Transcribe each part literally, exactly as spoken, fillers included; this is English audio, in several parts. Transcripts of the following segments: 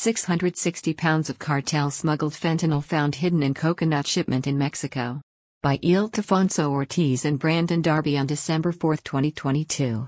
six hundred sixty pounds of cartel-smuggled fentanyl found hidden in coconut shipment in Mexico. By Ildefonso Ortiz and Brandon Darby on December fourth, twenty twenty-two.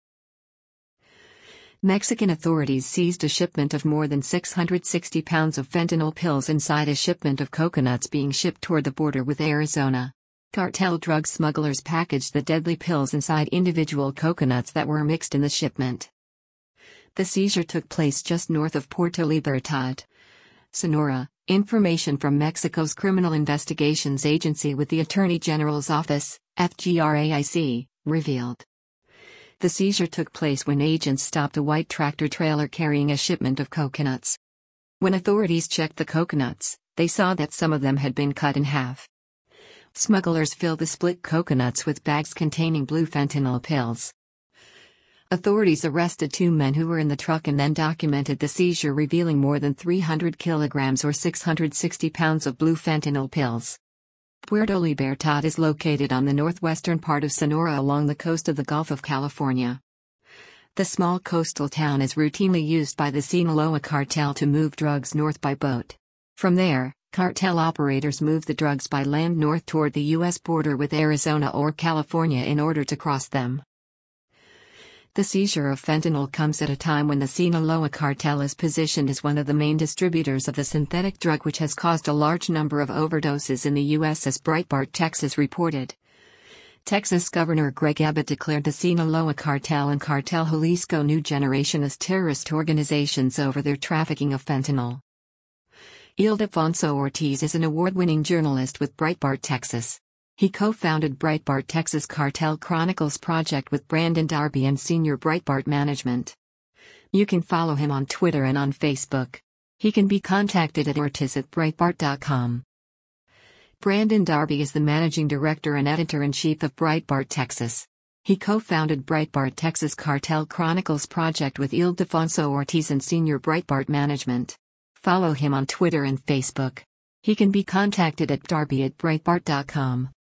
Mexican authorities seized a shipment of more than six hundred sixty pounds of fentanyl pills inside a shipment of coconuts being shipped toward the border with Arizona. Cartel drug smugglers packaged the deadly pills inside individual coconuts that were mixed in the shipment. The seizure took place just north of Puerto Libertad, Sonora. Information from Mexico's Criminal Investigations Agency with the Attorney General's Office, F G R A I C, revealed. The seizure took place when agents stopped a white tractor trailer carrying a shipment of coconuts. When authorities checked the coconuts, they saw that some of them had been cut in half. Smugglers filled the split coconuts with bags containing blue fentanyl pills. Authorities arrested two men who were in the truck and then documented the seizure, revealing more than three hundred kilograms or six hundred sixty pounds of blue fentanyl pills. Puerto Libertad is located on the northwestern part of Sonora along the coast of the Gulf of California. The small coastal town is routinely used by the Sinaloa cartel to move drugs north by boat. From there, cartel operators move the drugs by land north toward the U S border with Arizona or California in order to cross them. The seizure of fentanyl comes at a time when the Sinaloa cartel is positioned as one of the main distributors of the synthetic drug, which has caused a large number of overdoses in the U S, as Breitbart Texas reported. Texas Governor Greg Abbott declared the Sinaloa cartel and Cartel Jalisco New Generation as terrorist organizations over their trafficking of fentanyl. Ildefonso Ortiz is an award-winning journalist with Breitbart Texas. He co-founded Breitbart Texas Cartel Chronicles project with Brandon Darby and senior Breitbart management. You can follow him on Twitter and on Facebook. He can be contacted at ortiz at breitbart dot com. Brandon Darby is the managing director and editor-in-chief of Breitbart Texas. He co-founded Breitbart Texas Cartel Chronicles project with Ildefonso Ortiz and senior Breitbart management. Follow him on Twitter and Facebook. He can be contacted at darby at breitbart dot com.